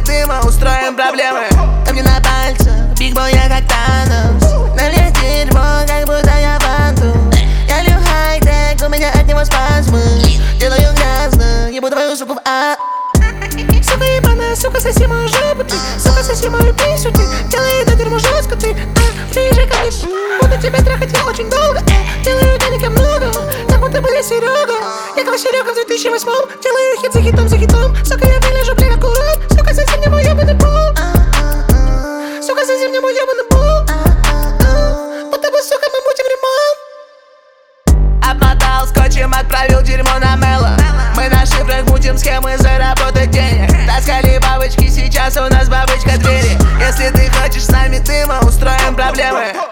ты, мы устроим проблемы. Камни на пальцах, Биг Бой, я как Танос. На мне дерьмо, как будто я фанту. Я лью хай-тек, у меня от него спазмы. Делаю грязно, ебу твою суку в а. Сука ебаная, сука, соси мою жопу ты. Сука, соси мою писю ты. Делай это дерьмо жестко ты. Приезжай ко мне, буду тебя трахать я очень долго. Делаю денег я много, как будто бы я Серега. Я как Серега в 2008-м. Делаю хит за хитом, за хитом. Сука, я выгляжу, бля, как урод. Сука, соси мне мой ебаный пол. Сука, соси мне мой ебаный пол. Будто бы, сука, мы будем ремонт. Обмотал скотчем, отправил дерьмо на Мело. Мы на шифрах мутим схемы заработать денег. Таскали бабочки, сейчас у нас бабочка двери. Если ты хочешь с нами, ты, мы устроим проблемы.